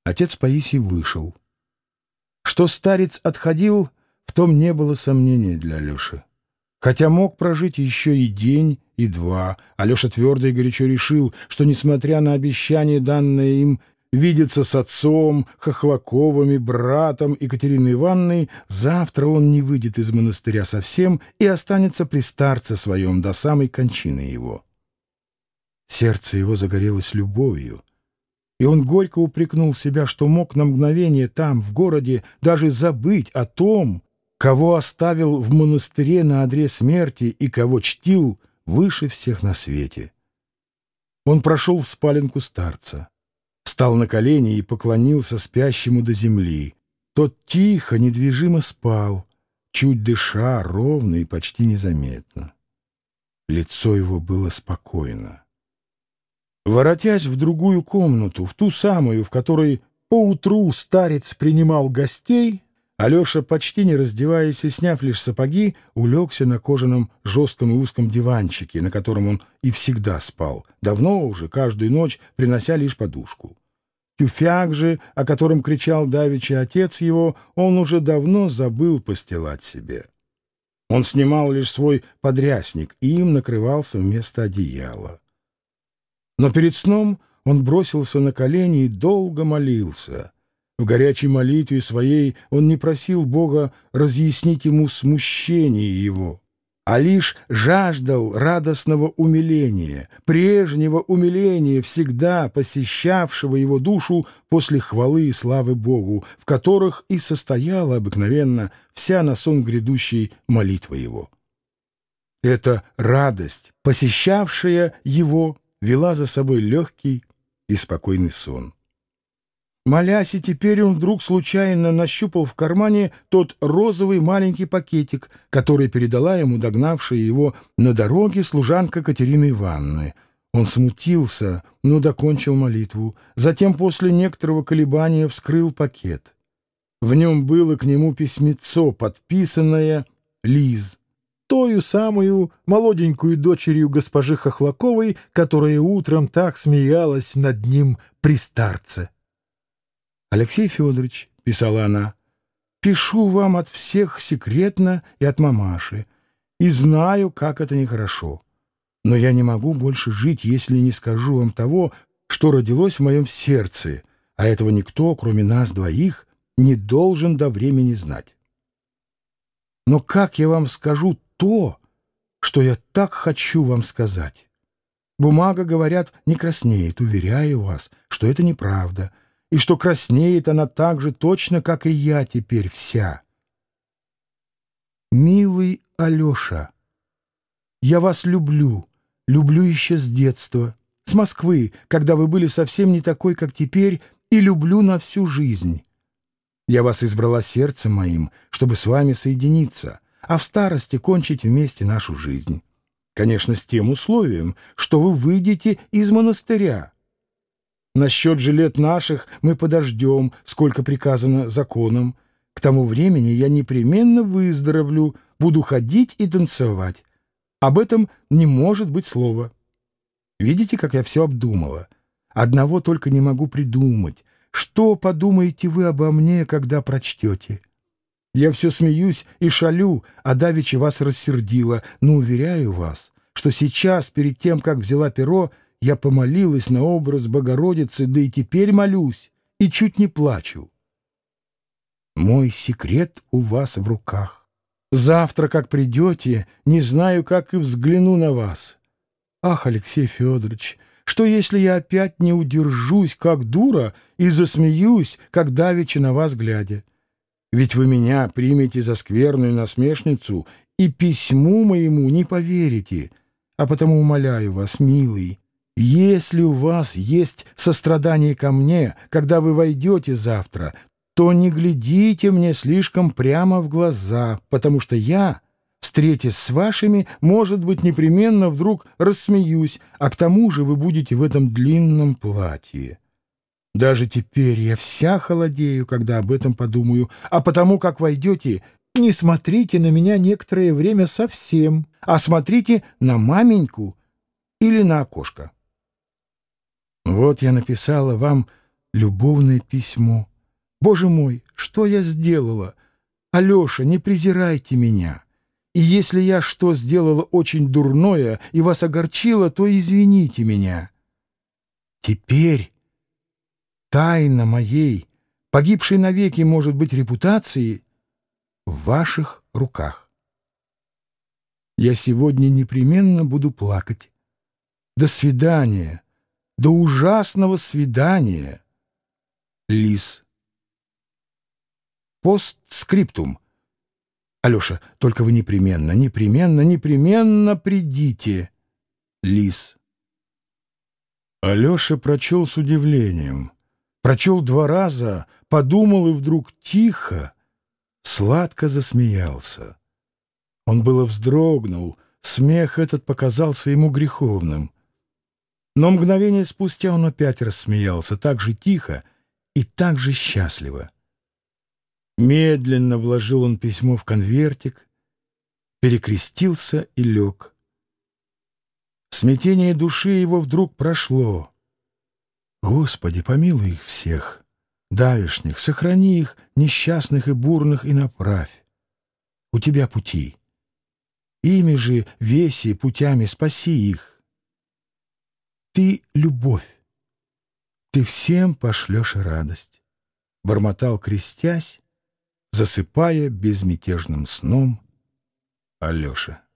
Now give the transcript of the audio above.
Отец Паисий вышел. Что старец отходил, в том не было сомнения для Алеши. Хотя мог прожить еще и день, и два, Алеша твердо и горячо решил, что, несмотря на обещание, данное им видеться с отцом, Хохлаковыми, братом Екатериной Ивановной, завтра он не выйдет из монастыря совсем и останется при старце своем до самой кончины его. Сердце его загорелось любовью, и он горько упрекнул себя, что мог на мгновение там, в городе, даже забыть о том, кого оставил в монастыре на одре смерти и кого чтил выше всех на свете. Он прошел в спаленку старца, стал на колени и поклонился спящему до земли. Тот тихо, недвижимо спал, чуть дыша, ровно и почти незаметно. Лицо его было спокойно. Воротясь в другую комнату, в ту самую, в которой поутру старец принимал гостей, Алеша, почти не раздеваясь и сняв лишь сапоги, улегся на кожаном жестком и узком диванчике, на котором он и всегда спал, давно уже, каждую ночь принося лишь подушку. Тюфяк же, о котором кричал давеча отец его, он уже давно забыл постилать себе. Он снимал лишь свой подрясник и им накрывался вместо одеяла. Но перед сном он бросился на колени и долго молился. В горячей молитве своей он не просил Бога разъяснить ему смущение его, а лишь жаждал радостного умиления, прежнего умиления, всегда посещавшего его душу после хвалы и славы Богу, в которых и состояла обыкновенно вся на сон грядущей молитва его. Эта радость, посещавшая его, вела за собой легкий и спокойный сон. Молясь, и теперь он вдруг случайно нащупал в кармане тот розовый маленький пакетик, который передала ему догнавшая его на дороге служанка Катерины Ивановны. Он смутился, но докончил молитву. Затем, после некоторого колебания, вскрыл пакет. В нем было к нему письмецо, подписанное «Лиз», тою самую молоденькую дочерью госпожи Хохлаковой, которая утром так смеялась над ним при старце. «Алексей Федорович», — писала она, — «пишу вам от всех секретно и от мамаши, и знаю, как это нехорошо. Но я не могу больше жить, если не скажу вам того, что родилось в моем сердце, а этого никто, кроме нас двоих, не должен до времени знать. Но как я вам скажу то, что я так хочу вам сказать? Бумага, говорят, не краснеет, уверяю вас, что это неправда, и что краснеет она так же точно, как и я теперь вся. Милый Алеша, я вас люблю еще с детства, с Москвы, когда вы были совсем не такой, как теперь, и люблю на всю жизнь. Я вас избрала сердцем моим, чтобы с вами соединиться, а в старости кончить вместе нашу жизнь. Конечно, с тем условием, что вы выйдете из монастыря. Насчет же лет наших мы подождем, сколько приказано законом. К тому времени я непременно выздоровлю, буду ходить и танцевать. Об этом не может быть слова. Видите, как я все обдумала? Одного только не могу придумать. Что подумаете вы обо мне, когда прочтете? Я все смеюсь и шалю, а давеча вас рассердила, но уверяю вас, что сейчас, перед тем, как взяла перо, я помолилась на образ Богородицы, да и теперь молюсь, и чуть не плачу. Мой секрет у вас в руках. Завтра, как придете, не знаю, как и взгляну на вас. Ах, Алексей Федорович, что если я опять не удержусь, как дура, и засмеюсь, как давеча на вас глядя? Ведь вы меня примете за скверную насмешницу и письму моему не поверите, а потому умоляю вас, милый, если у вас есть сострадание ко мне, когда вы войдете завтра, то не глядите мне слишком прямо в глаза, потому что я, встретясь с вашими, может быть, непременно вдруг рассмеюсь, а к тому же вы будете в этом длинном платье. Даже теперь я вся холодею, когда об этом подумаю, а потому как войдете, не смотрите на меня некоторое время совсем, а смотрите на маменьку или на окошко. Вот я написала вам любовное письмо. Боже мой, что я сделала? Алеша, не презирайте меня. И если я что сделала очень дурное и вас огорчила, то извините меня. Теперь тайна моей, погибшей навеки, может быть, репутации, в ваших руках. Я сегодня непременно буду плакать. До свидания, до ужасного свидания. Лис. Постскриптум. Алеша, только вы непременно, непременно, непременно придите. Лис. Алеша прочел с удивлением. Прочел 2 раза, подумал и вдруг тихо, сладко засмеялся. Он было вздрогнул, смех этот показался ему греховным. Но мгновение спустя он опять рассмеялся, так же тихо и так же счастливо. Медленно вложил он письмо в конвертик, перекрестился и лег. Смятение души его вдруг прошло. Господи, помилуй их всех, давешних, сохрани их, несчастных и бурных, и направь. У тебя пути. Ими же, веси, путями спаси их. Ты — любовь. Ты всем пошлешь радость. Бормотал, крестясь, засыпая безмятежным сном Алеша.